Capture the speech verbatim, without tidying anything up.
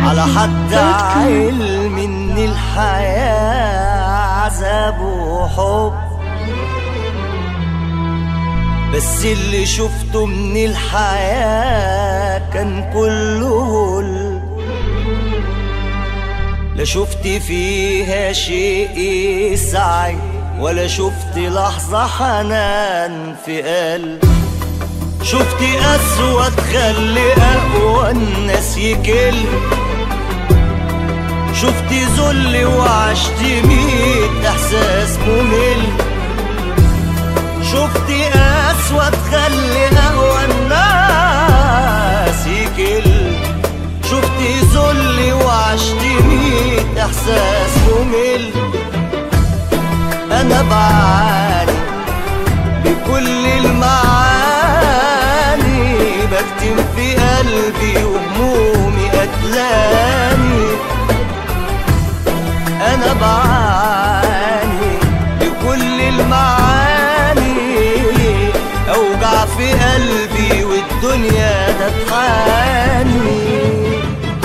على حد علم ان الحياة عذاب وحب، بس اللي شفته من الحياة كان كله هل. لا شفت فيها شيء يسعد ولا شفت لحظة حنان في قلب. شفت قسوة تخلي أقوى الناس يكل، شفت ذل وعشت ميت إحساس ممل. شفت قسوة تخلي أقوى الناس يكل، شفت ذل وعشت ميت إحساس ممل. أنا بعاني بكل المعاني، بكتم في قلبي وهمومي قتلاني. أنا بعاني